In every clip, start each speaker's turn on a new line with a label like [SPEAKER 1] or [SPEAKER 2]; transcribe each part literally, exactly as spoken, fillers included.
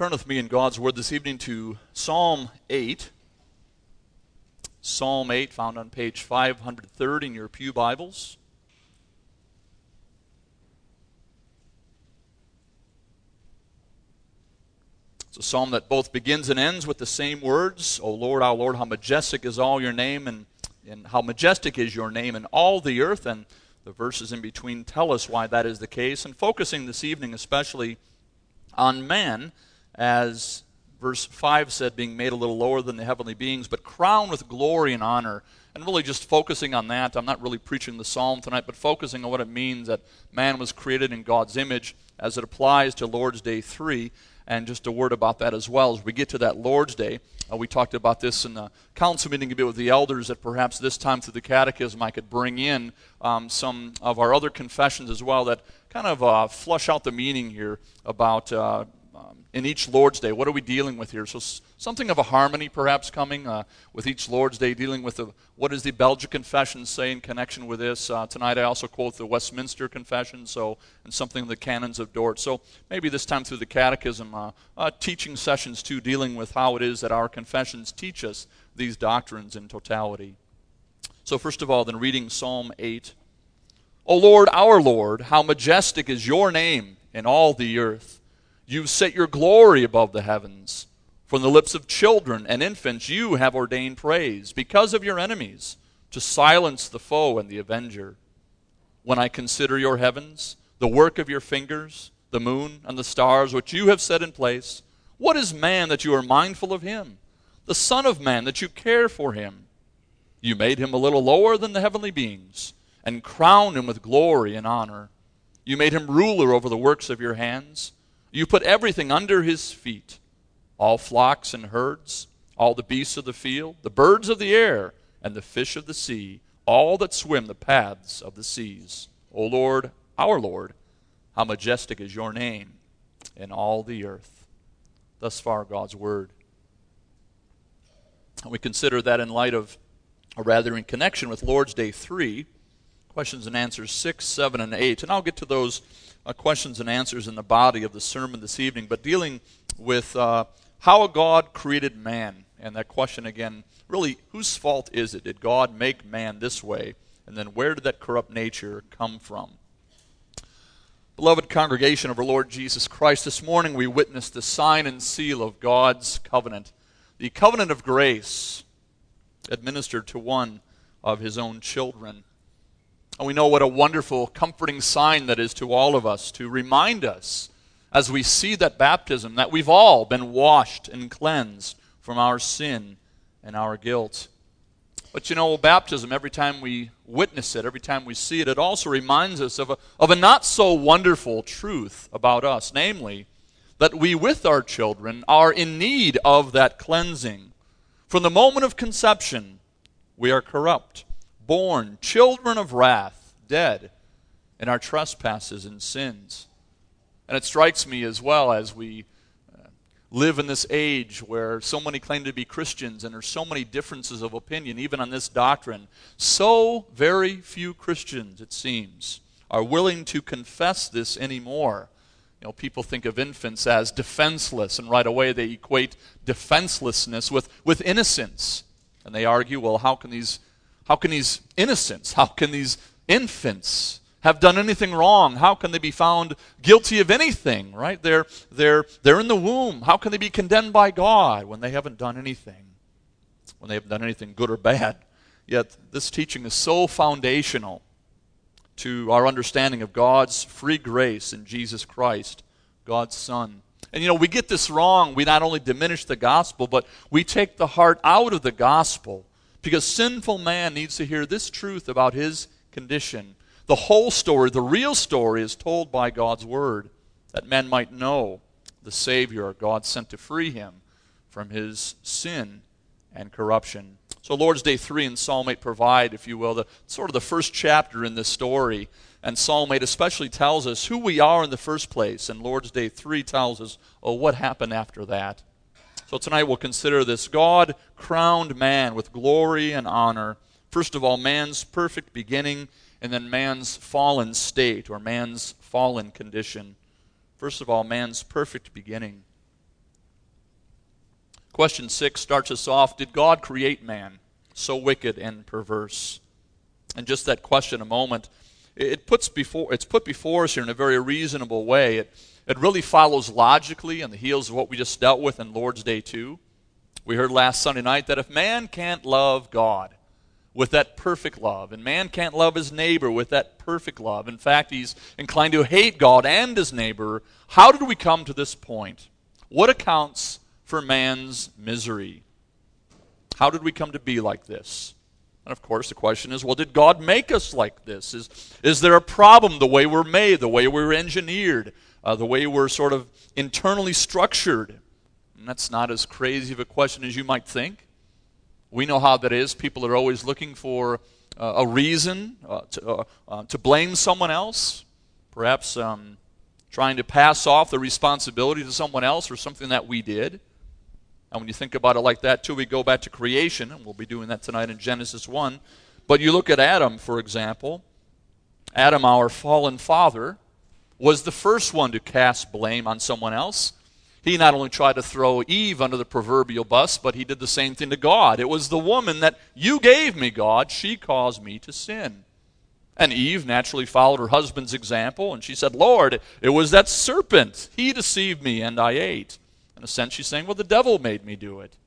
[SPEAKER 1] Turn with me in God's Word this evening to Psalm eight. Psalm eight, found on page five thirty in your pew Bibles. It's a psalm that both begins and ends with the same words. O Lord, our Lord, how majestic is all your name, and, and how majestic is your name in all the earth. And the verses in between tell us why that is the case. And focusing this evening especially on man, as verse five said, being made a little lower than the heavenly beings, but crowned with glory and honor. And really just focusing on that. I'm not really preaching the psalm tonight, but focusing on what it means that man was created in God's image as it applies to Lord's Day three. And just a word about that as well. As we get to that Lord's Day, uh, we talked about this in the council meeting a bit with the elders, that perhaps this time through the catechism I could bring in um, some of our other confessions as well that kind of uh, flush out the meaning here about uh, um, in each Lord's Day. What are we dealing with here? So s- something of a harmony perhaps coming uh, with each Lord's Day, dealing with the, what does the Belgic Confession say in connection with this. Uh, tonight I also quote the Westminster Confession, so and something of the Canons of Dort. So maybe this time through the catechism, uh, uh, teaching sessions too, dealing with how it is that our confessions teach us these doctrines in totality. So first of all, then reading Psalm eight. O Lord, our Lord, how majestic is your name in all the earth. You've set your glory above the heavens. From the lips of children and infants you have ordained praise, because of your enemies, to silence the foe and the avenger. When I consider your heavens, the work of your fingers, the moon and the stars which you have set in place, what is man that you are mindful of him? The Son of Man that you care for him? You made him a little lower than the heavenly beings, and crowned him with glory and honor. You made him ruler over the works of your hands. You put everything under his feet, all flocks and herds, all the beasts of the field, the birds of the air, and the fish of the sea, all that swim the paths of the seas. O Lord, our Lord, how majestic is your name in all the earth. Thus far, God's word. And we consider that in light of, or rather in connection with Lord's Day three, questions and answers six, seven, and eight. And I'll get to those uh, questions and answers in the body of the sermon this evening, but dealing with uh, how God created man. And that question again, really, whose fault is it? Did God make man this way? And then where did that corrupt nature come from? Beloved congregation of our Lord Jesus Christ, this morning we witnessed the sign and seal of God's covenant, the covenant of grace administered to one of his own children. And we know what a wonderful, comforting sign that is to all of us, to remind us as we see that baptism that we've all been washed and cleansed from our sin and our guilt. But you know, baptism, every time we witness it, every time we see it, it also reminds us of a, of a not so wonderful truth about us, namely, that we with our children are in need of that cleansing. From the moment of conception, we are corrupt, born children of wrath, dead in our trespasses and sins. And it strikes me as well as we uh, live in this age where so many claim to be Christians and there's so many differences of opinion, even on this doctrine. So very few Christians, it seems, are willing to confess this anymore. You know, people think of infants as defenseless, and right away they equate defenselessness with, with innocence. And they argue, well, how can these how can these innocents, how can these infants have done anything wrong? How can they be found guilty of anything, right? They're, they're, they're in the womb. How can they be condemned by God when they haven't done anything? When they haven't done anything good or bad? Yet this teaching is so foundational to our understanding of God's free grace in Jesus Christ, God's Son. And you know, we get this wrong. We not only diminish the gospel, but we take the heart out of the gospel, because sinful man needs to hear this truth about his condition. The whole story, the real story, is told by God's word, that men might know the Savior God sent to free him from his sin and corruption. So Lord's Day three and Psalm eight provide, if you will, the sort of the first chapter in this story. And Psalm eight especially tells us who we are in the first place. And Lord's Day three tells us, oh, what happened after that. So tonight we'll consider this. God crowned man with glory and honor. First of all, man's perfect beginning, and then man's fallen state, or man's fallen condition. First of all, man's perfect beginning. Question six starts us off. Did God create man so wicked and perverse? And just that question a moment, it puts before it's put before us here in a very reasonable way. It, it really follows logically on the heels of what we just dealt with in Lord's Day two. We heard last Sunday night that if man can't love God with that perfect love, and man can't love his neighbor with that perfect love, in fact, he's inclined to hate God and his neighbor, how did we come to this point? What accounts for man's misery? How did we come to be like this? And of course the question is, well, did God make us like this? Is, is there a problem the way we're made, the way we're engineered, uh, the way we're sort of internally structured? And that's not as crazy of a question as you might think. We know how that is. People are always looking for uh, a reason uh, to, uh, uh, to blame someone else, perhaps um, trying to pass off the responsibility to someone else for something that we did. And when you think about it like that, too, we go back to creation, and we'll be doing that tonight in Genesis one. But you look at Adam, for example. Adam, our fallen father, was the first one to cast blame on someone else. He not only tried to throw Eve under the proverbial bus, but he did the same thing to God. It was the woman that you gave me, God. She caused me to sin. And Eve naturally followed her husband's example, and she said, Lord, it was that serpent. He deceived me, and I ate. In a sense, she's saying, well, the devil made me do it.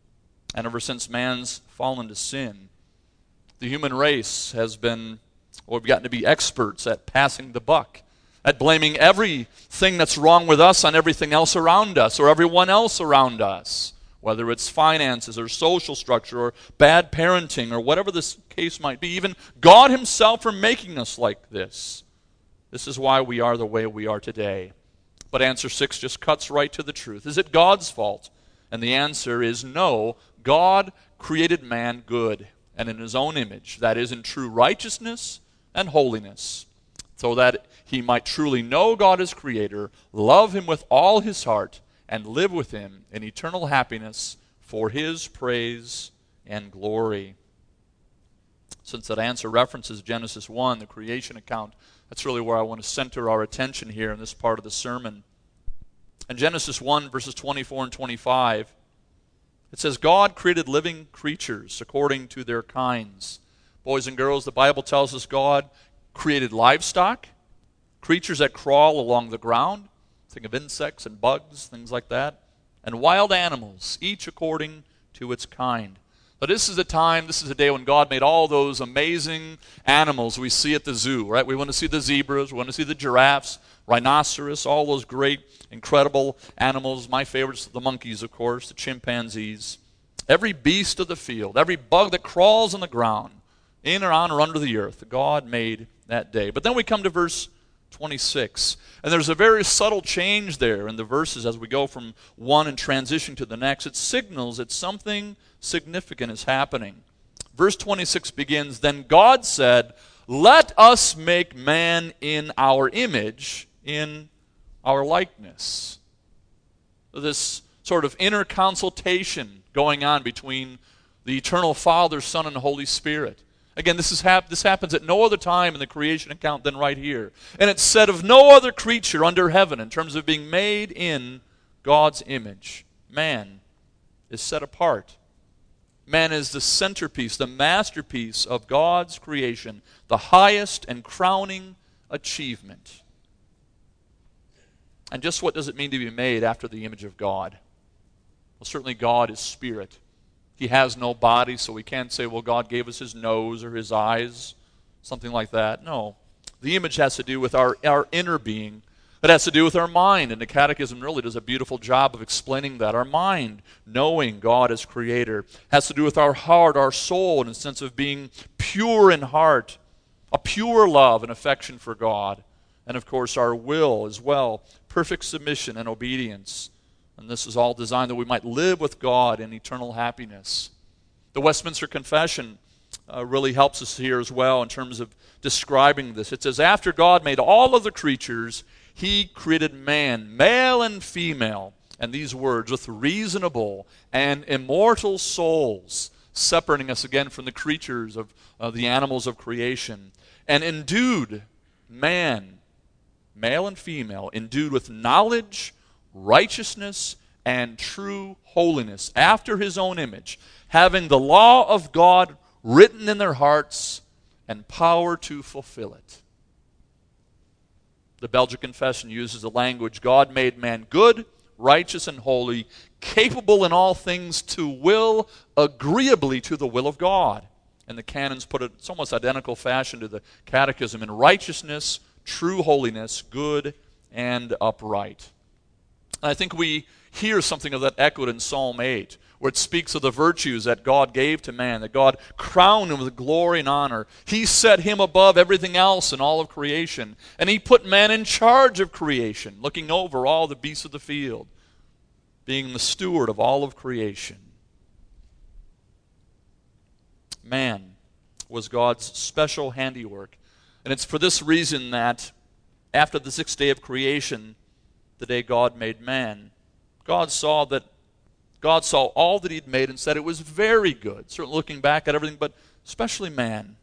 [SPEAKER 1] And ever since man's fallen to sin, the human race has been, well, we've gotten to be experts at passing the buck, at blaming everything that's wrong with us on everything else around us or everyone else around us, whether it's finances or social structure or bad parenting or whatever this case might be, even God himself for making us like this. This is why we are the way we are today. But answer six just cuts right to the truth. Is it God's fault? And the answer is no. God created man good and in his own image, that is, in true righteousness and holiness, so that he might truly know God as creator, love him with all his heart, and live with him in eternal happiness for his praise and glory. Since that answer references Genesis one, the creation account, that's really where I want to center our attention here in this part of the sermon. In Genesis one, verses twenty-four and twenty-five, it says, God created living creatures according to their kinds. Boys and girls, the Bible tells us God created livestock, creatures that crawl along the ground, think of insects and bugs, things like that, and wild animals, each according to its kind. But this is a time, this is a day when God made all those amazing animals we see at the zoo, right? We want to see the zebras, we want to see the giraffes, rhinoceros, all those great, incredible animals. My favorites, the monkeys, of course, the chimpanzees. Every beast of the field, every bug that crawls on the ground, in or on or under the earth, God made that day. But then we come to verse twenty-six, and there's a very subtle change there in the verses as we go from one and transition to the next. It signals that something significant is happening. Verse twenty-six begins, Then God said, Let us make man in our image, in our likeness. This sort of inner consultation going on between the eternal Father, Son, and Holy Spirit. Again, this, is hap- this happens at no other time in the creation account than right here. And it's said of no other creature under heaven in terms of being made in God's image. Man is set apart. Man is the centerpiece, the masterpiece of God's creation, the highest and crowning achievement. And just what does it mean to be made after the image of God? Well, certainly God is spirit. He has no body, so we can't say, well, God gave us his nose or his eyes, something like that. No. The image has to do with our, our inner being. It has to do with our mind, and the Catechism really does a beautiful job of explaining that. Our mind, knowing God as creator, has to do with our heart, our soul, in a sense of being pure in heart, a pure love and affection for God. And of course, our will as well, perfect submission and obedience. And this is all designed that we might live with God in eternal happiness. The Westminster Confession uh, really helps us here as well in terms of describing this. It says, After God made all of the creatures, he created man, male and female, and these words, with reasonable and immortal souls, separating us again from the creatures of uh, the animals of creation, and endued man, male and female, endued with knowledge, righteousness, and true holiness, after his own image, having the law of God written in their hearts and power to fulfill it. The Belgian Confession uses the language, God made man good, righteous, and holy, capable in all things to will agreeably to the will of God. And the canons put it, it's almost identical fashion to the Catechism, in righteousness, true holiness, good and upright. And I think we hear something of that echoed in Psalm eight, where it speaks of the virtues that God gave to man, that God crowned him with glory and honor. He set him above everything else in all of creation, and he put man in charge of creation, looking over all the beasts of the field, being the steward of all of creation. Man was God's special handiwork. And it's for this reason that after the sixth day of creation, the day God made man, God saw that God saw all that he'd made and said it was very good. Certainly looking back at everything, but especially man.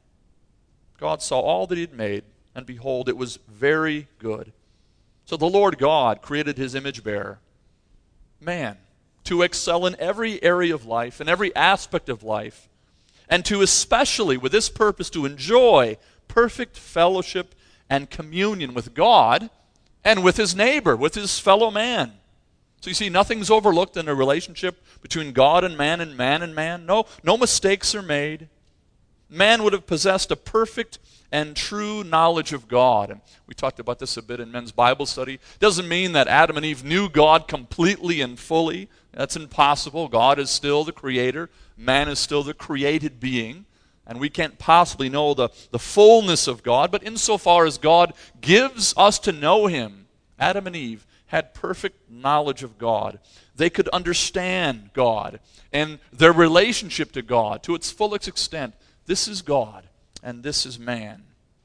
[SPEAKER 1] God saw all that he'd made, and behold, it was very good. So the Lord God created his image bearer, man, to excel in every area of life, in every aspect of life, and to especially, with this purpose, to enjoy perfect fellowship and communion with God and with his neighbor, with his fellow man. So you see, nothing's overlooked in a relationship between God and man and man and man. No, no mistakes are made. Man would have possessed a perfect and true knowledge of God. And we talked about this a bit in men's Bible study. It doesn't mean that Adam and Eve knew God completely and fully. That's impossible. God is still the creator. Man is still the created being. And we can't possibly know the, the fullness of God. But insofar as God gives us to know him, Adam and Eve had perfect knowledge of God. They could understand God and their relationship to God to its fullest extent. This is God and this is man.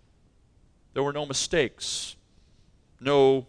[SPEAKER 1] There were no mistakes, no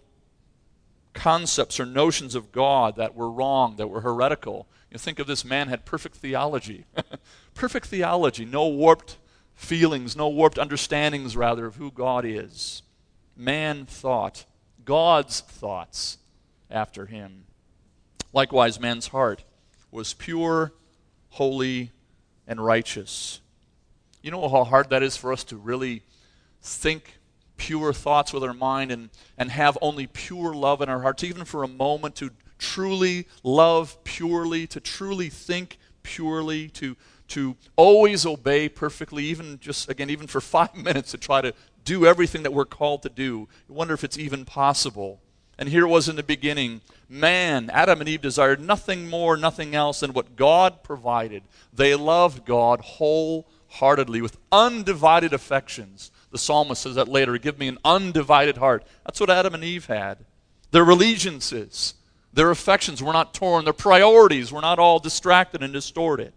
[SPEAKER 1] concepts or notions of God that were wrong, that were heretical. You think of this man had perfect theology. Perfect theology, no warped feelings, no warped understandings, rather, of who God is. Man thought God's thoughts after him. Likewise, man's heart was pure, holy, and righteous. You know how hard that is for us to really think pure thoughts with our mind and, and have only pure love in our hearts, even for a moment, to truly love purely, to truly think purely, to, to always obey perfectly, even just, again, even for five minutes to try to do everything that we're called to do. You wonder if it's even possible. And here it was in the beginning. Man, Adam and Eve, desired nothing more, nothing else than what God provided. They loved God wholeheartedly with undivided affections. The psalmist says that later, give me an undivided heart. That's what Adam and Eve had. Their allegiances, their affections were not torn. Their priorities were not all distracted and distorted.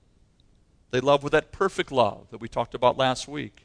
[SPEAKER 1] They loved with that perfect love that we talked about last week.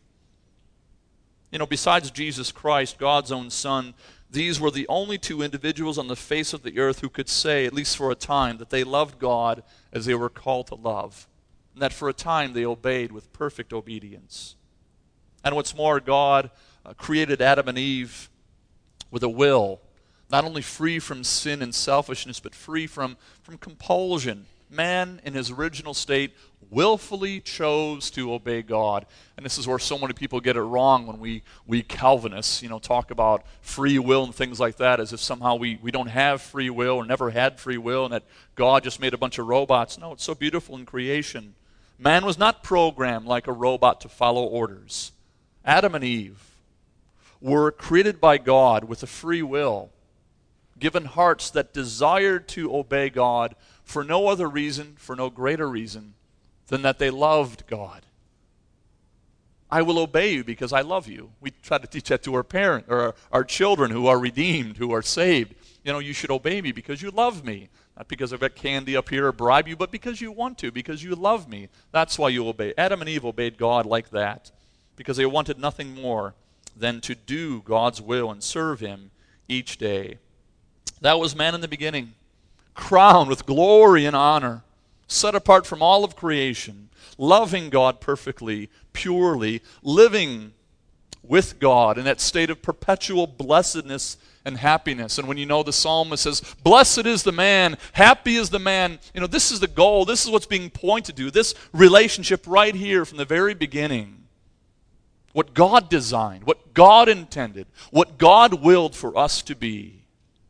[SPEAKER 1] You know, besides Jesus Christ, God's own Son, these were the only two individuals on the face of the earth who could say, at least for a time, that they loved God as they were called to love. And that for a time they obeyed with perfect obedience. And what's more, God uh, created Adam and Eve with a will, not only free from sin and selfishness, but free from, from compulsion. Man, in his original state, willfully chose to obey God. And this is where so many people get it wrong when we, we Calvinists, you know, talk about free will and things like that, as if somehow we, we don't have free will or never had free will and that God just made a bunch of robots. No, it's so beautiful in creation. Man was not programmed like a robot to follow orders. Adam and Eve were created by God with a free will, given hearts that desired to obey God for no other reason, for no greater reason, than that they loved God. I will obey you because I love you. We try to teach that to our parents or our, our children who are redeemed, who are saved. You know, you should obey me because you love me. Not because I've got candy up here or bribe you, but because you want to, because you love me. That's why you obey. Adam and Eve obeyed God like that because they wanted nothing more than to do God's will and serve him each day. That was man in the beginning, crowned with glory and honor, set apart from all of creation, loving God perfectly, purely, living with God in that state of perpetual blessedness and happiness. And when you know the psalmist says, blessed is the man, happy is the man, you know, this is the goal, this is what's being pointed to, this relationship right here from the very beginning. What God designed, what God intended, what God willed for us to be.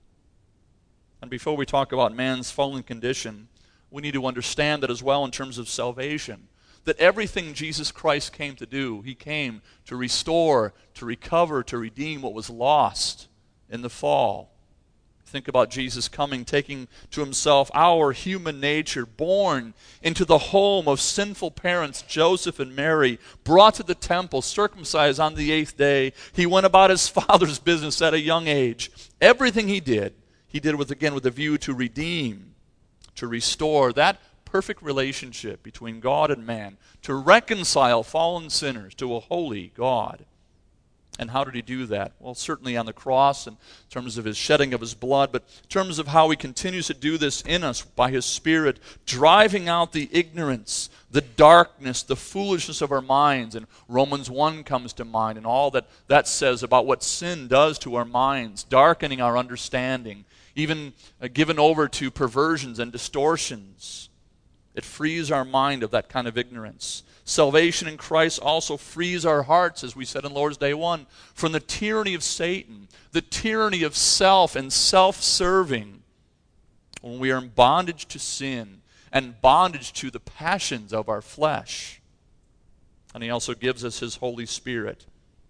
[SPEAKER 1] And before we talk about man's fallen condition, we need to understand that as well in terms of salvation. That everything Jesus Christ came to do, he came to restore, to recover, to redeem what was lost in the fall. Think about Jesus coming, taking to himself our human nature, born into the home of sinful parents, Joseph and Mary, brought to the temple, circumcised on the eighth day. He went about his Father's business at a young age. Everything he did, he did with, again, with a view to redeem, to restore that perfect relationship between God and man, to reconcile fallen sinners to a holy God. And how did he do that? Well, certainly on the cross in terms of his shedding of his blood, but in terms of how he continues to do this in us by his Spirit, driving out the ignorance, the darkness, the foolishness of our minds. And Romans one comes to mind and all that that says about what sin does to our minds, darkening our understanding, even uh, given over to perversions and distortions. It frees our mind of that kind of ignorance. Salvation in Christ also frees our hearts, as we said in Lord's Day one, from the tyranny of Satan, the tyranny of self and self-serving. When we are in bondage to sin and bondage to the passions of our flesh. And he also gives us his Holy Spirit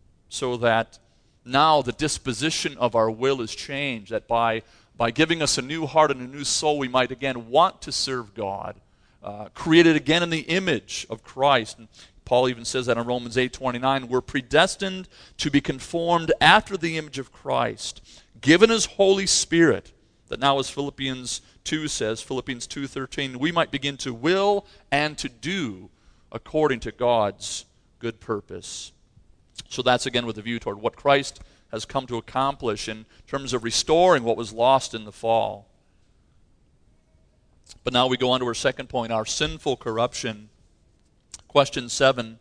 [SPEAKER 1] so that now the disposition of our will is changed, that by, by giving us a new heart and a new soul, we might again want to serve God. Uh, created again in the image of Christ. And Paul even says that in Romans eight twenty-nine, we're predestined to be conformed after the image of Christ, given his Holy Spirit, that now as Philippians two says, Philippians two thirteen, we might begin to will and to do according to God's good purpose. So that's again with a view toward what Christ has come to accomplish in terms of restoring what was lost in the fall. But now we go on to our second point, our sinful corruption. Question seven,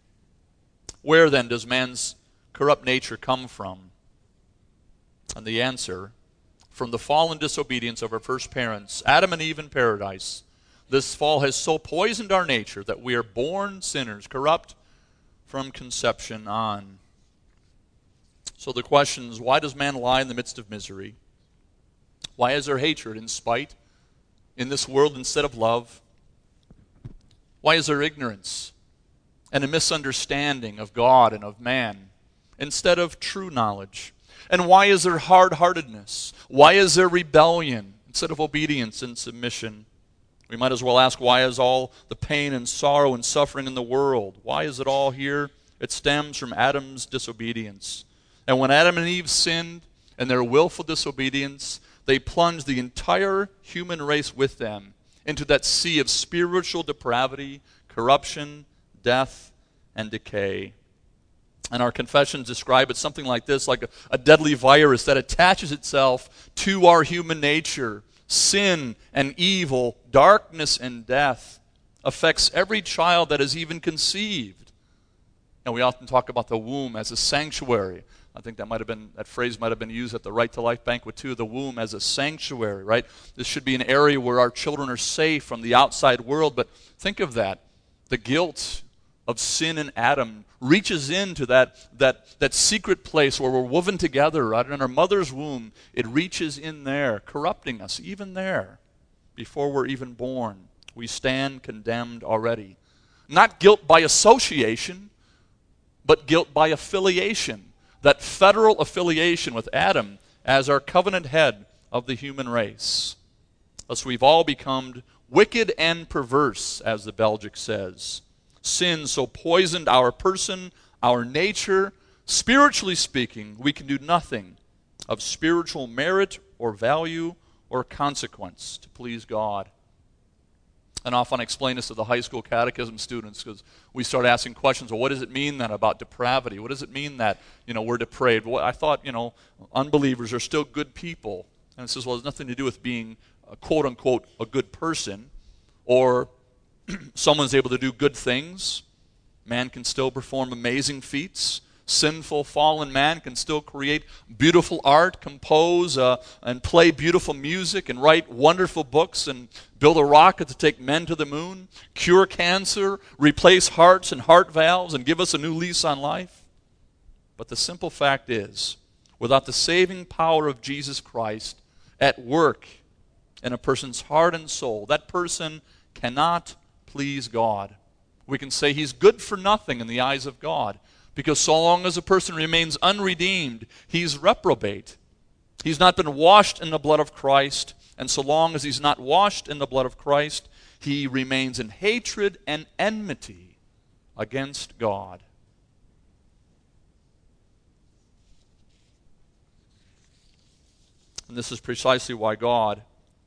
[SPEAKER 1] where then does man's corrupt nature come from? And the answer, from the fallen disobedience of our first parents, Adam and Eve in paradise. This fall has so poisoned our nature that we are born sinners, corrupt from conception on. So the question is, why does man lie in the midst of misery? Why is there hatred and spite in this world instead of love? Why is there ignorance and a misunderstanding of God and of man instead of true knowledge? And why is there hard-heartedness? Why is there rebellion instead of obedience and submission? We might as well ask, why is all the pain and sorrow and suffering in the world? Why is it all here? It stems from Adam's disobedience. And when Adam and Eve sinned in their willful disobedience, they plunged the entire human race with them into that sea of spiritual depravity, corruption, death, and decay. And our confessions describe it something like this, like a, a deadly virus that attaches itself to our human nature. Sin and evil, darkness and death affects every child that is even conceived. And we often talk about the womb as a sanctuary. I think that might have been that phrase might have been used at the Right to Life banquet too, the womb as a sanctuary, right? This should be an area where our children are safe from the outside world, but think of that. The guilt of sin in Adam reaches into that, that, that secret place where we're woven together, right? In our mother's womb, it reaches in there, corrupting us, even there, before we're even born. We stand condemned already. Not guilt by association, but guilt by affiliation. That federal affiliation with Adam as our covenant head of the human race. Thus we've all become wicked and perverse, as the Belgic says. Sin so poisoned our person, our nature. Spiritually speaking, we can do nothing of spiritual merit or value or consequence to please God. And often I explain this to the high school catechism students because we start asking questions, well, what does it mean then about depravity? What does it mean that, you know, we're depraved? Well, I thought, you know, unbelievers are still good people. And it says, well, it has nothing to do with being, a quote-unquote, a good person, or someone's able to do good things. Man can still perform amazing feats. sinful, fallen man can still create beautiful art, compose uh, and play beautiful music, and write wonderful books, and build a rocket to take men to the moon, cure cancer, replace hearts and heart valves, and give us a new lease on life. But the simple fact is, without the saving power of Jesus Christ at work in a person's heart and soul, that person cannot please God. We can say he's good for nothing in the eyes of God, because so long as a person remains unredeemed, he's reprobate. He's not been washed in the blood of Christ, and so long as he's not washed in the blood of Christ, he remains in hatred and enmity against God. And this is precisely why God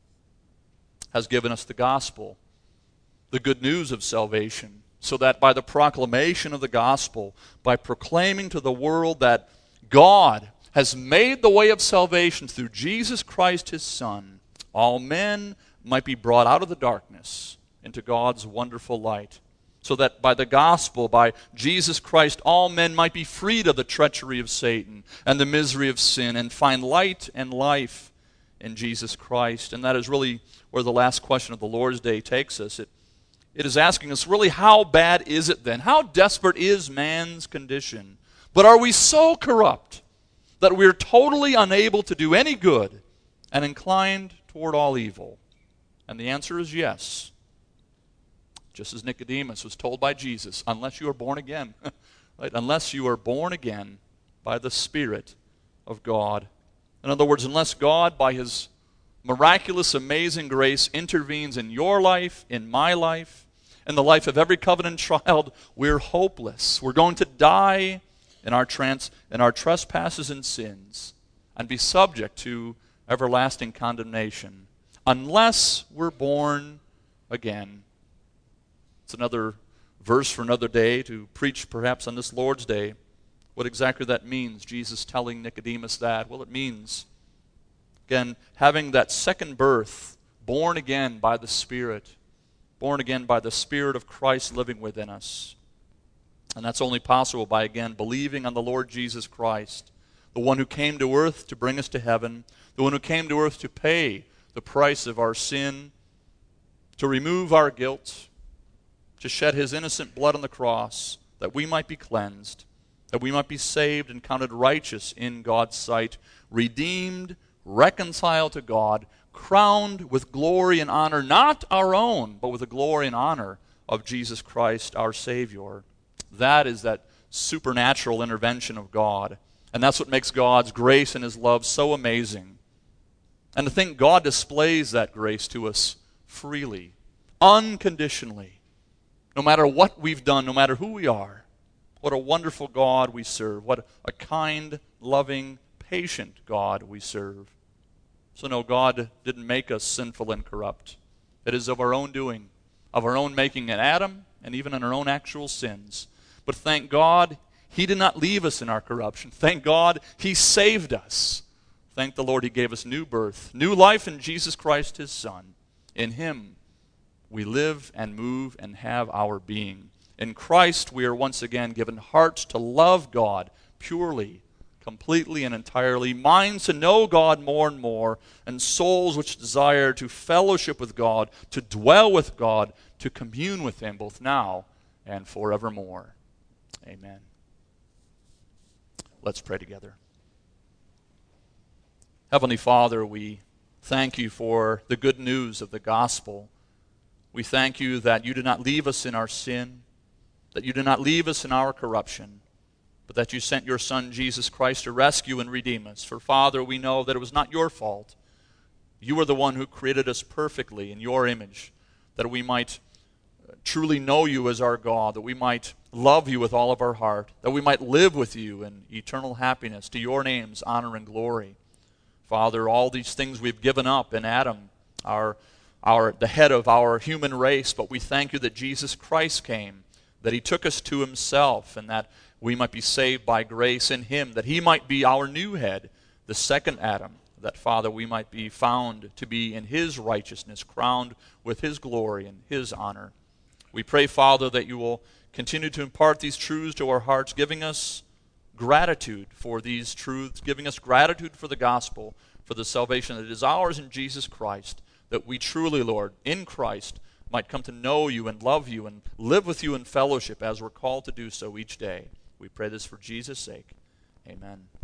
[SPEAKER 1] has given us the gospel, the good news of salvation, so that by the proclamation of the gospel, by proclaiming to the world that God has made the way of salvation through Jesus Christ his Son, all men might be brought out of the darkness into God's wonderful light. So that by the gospel, by Jesus Christ, all men might be freed of the treachery of Satan and the misery of sin, and find light and life in Jesus Christ. And that is really where the last question of the Lord's Day takes us. It, it is asking us, really, how bad is it then? How desperate is man's condition? But are we so corrupt that we are totally unable to do any good and inclined toward all evil? And the answer is yes. Just as Nicodemus was told by Jesus, unless you are born again, right? Unless you are born again by the Spirit of God. In other words, unless God, by his miraculous, amazing grace, intervenes in your life, in my life, in the life of every covenant child, we're hopeless. We're going to die in our, trans, in our trespasses and sins and be subject to everlasting condemnation unless we're born again. It's another verse for another day to preach perhaps on this Lord's Day. What exactly that means, Jesus telling Nicodemus that? Well, it means, again, having that second birth, born again by the Spirit, born again by the Spirit of Christ living within us. And that's only possible by, again, believing on the Lord Jesus Christ, the one who came to earth to bring us to heaven, the one who came to earth to pay the price of our sin, to remove our guilt, to shed his innocent blood on the cross, that we might be cleansed, that we might be saved and counted righteous in God's sight, redeemed, reconciled to God, crowned with glory and honor, not our own, but with the glory and honor of Jesus Christ, our Savior. That is that supernatural intervention of God. And that's what makes God's grace and his love so amazing. And to think God displays that grace to us freely, unconditionally. No matter what we've done, no matter who we are, what a wonderful God we serve. What a kind, loving, patient God we serve. So no, God didn't make us sinful and corrupt. It is of our own doing, of our own making in Adam, and even in our own actual sins. But thank God, he did not leave us in our corruption. Thank God, he saved us. Thank the Lord, he gave us new birth, new life in Jesus Christ, his Son. In him, we live and move and have our being. In Christ, we are once again given hearts to love God purely, completely, and entirely, minds to know God more and more, and souls which desire to fellowship with God, to dwell with God, to commune with him both now and forevermore. Amen. Let's pray together. Heavenly Father, we thank you for the good news of the gospel. We thank you that you did not leave us in our sin, that you did not leave us in our corruption, but that you sent your Son, Jesus Christ, to rescue and redeem us. For, Father, we know that it was not your fault. You are the one who created us perfectly in your image, that we might truly know you as our God, that we might love you with all of our heart, that we might live with you in eternal happiness, to your name's honor and glory. Father, all these things we've given up in Adam, our Our, the head of our human race, but we thank you that Jesus Christ came, that he took us to himself, and that we might be saved by grace in him, that he might be our new head, the second Adam, that, Father, we might be found to be in his righteousness, crowned with his glory and his honor. We pray, Father, that you will continue to impart these truths to our hearts, giving us gratitude for these truths, giving us gratitude for the gospel, for the salvation that is ours in Jesus Christ, that we truly, Lord, in Christ, might come to know you and love you and live with you in fellowship as we're called to do so each day. We pray this for Jesus' sake. Amen.